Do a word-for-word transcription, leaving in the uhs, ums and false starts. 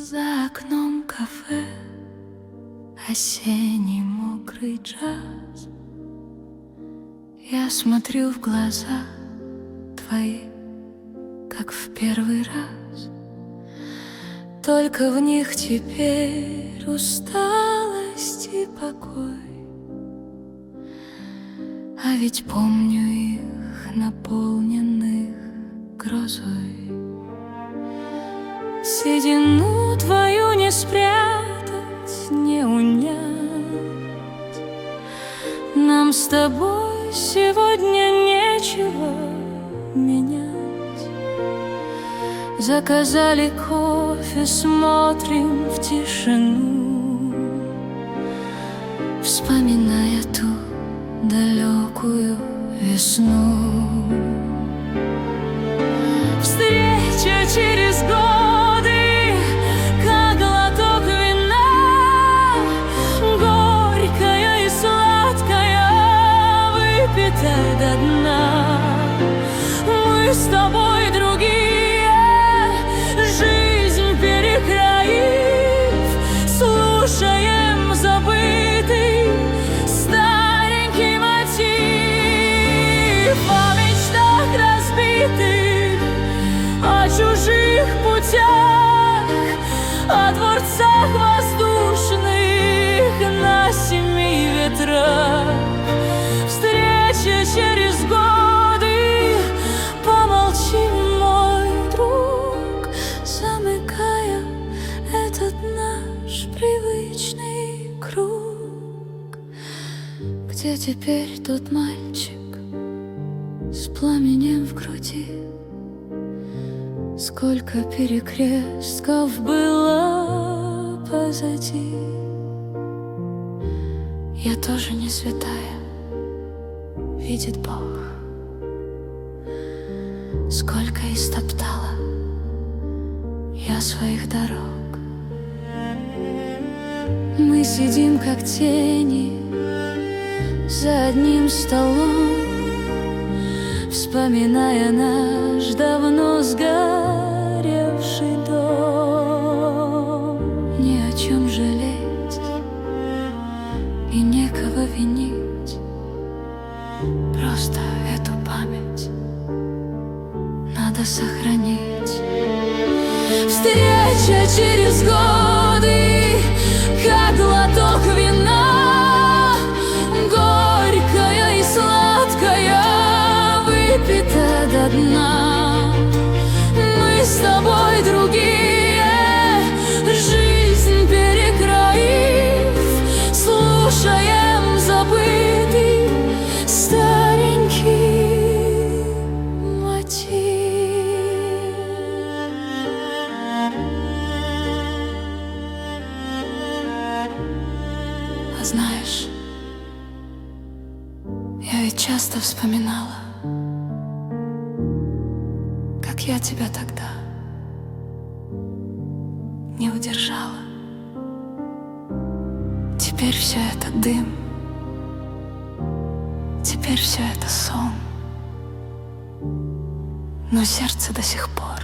За окном кафе осенний мокрый джаз. Я смотрю в глаза твои, как в первый раз. Только в них теперь усталость и покой. А ведь помню их, наполненных грозой. Седину твою не спрятать, не унять. Нам с тобой сегодня нечего менять. Заказали кофе, смотрим в тишину, вспоминая ту далекую весну. Встреча через годы, как глоток вина, горькая и сладкая, выпитая до дна. Мы с тобой другие, жизнь перекроив, слушаем забытый старенький мотив о мечтах разбитых, о чужих путях, о дворцах воздушных на семи ветрах. Встреча через годы, помолчи, мой друг, замыкая этот наш привычный круг. Где теперь тот мальчик с пламенем в груди? Сколько перекрестков было позади. Я тоже не святая, видит Бог. Сколько истоптала я своих дорог. Мы сидим как тени за одним столом, вспоминая наш давно сгоревший дом. Ни о чем жалеть и некого винить, просто эту память надо сохранить. Встреча через годы, как глоток вина, горькая и сладкая, выпита до дна. Мы с тобой другие, жизнь перекроив, слушаем забытый старенький мотив. А знаешь, я ведь часто вспоминала, как я тебя тогда не удержала. Теперь все это дым, теперь все это сон, но сердце до сих пор